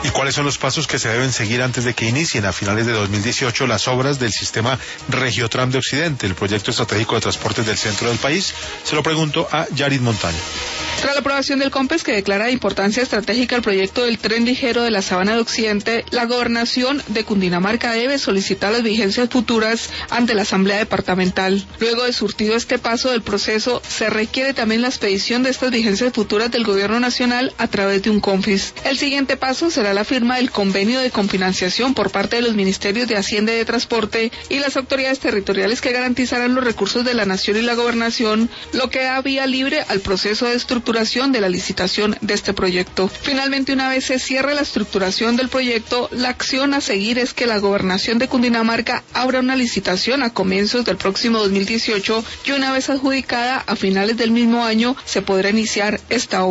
¿Y cuáles son los pasos que se deben seguir antes de que inicien a finales de 2018 las obras del sistema Regiotram de Occidente, el proyecto estratégico de transportes del centro del país? Se lo pregunto a Yarit Montaño. Tras la aprobación del COMPES, que declara de importancia estratégica el proyecto del tren ligero de la Sabana de Occidente, la Gobernación de Cundinamarca debe solicitar las vigencias futuras ante la Asamblea Departamental. Luego de surtido este paso del proceso, se requiere también la expedición de estas vigencias futuras del Gobierno Nacional a través de un CONFIS. El siguiente paso será la firma del convenio de confinanciación por parte de los Ministerios de Hacienda y de Transporte y las autoridades territoriales que garantizarán los recursos de la Nación y la Gobernación, lo que da vía libre al proceso de estructuración de la licitación de este proyecto. Finalmente, una vez se cierre la estructuración del proyecto, la acción a seguir es que la Gobernación de Cundinamarca abra una licitación a comienzos del próximo 2018 y una vez adjudicada a finales del mismo año se podrá iniciar esta obra.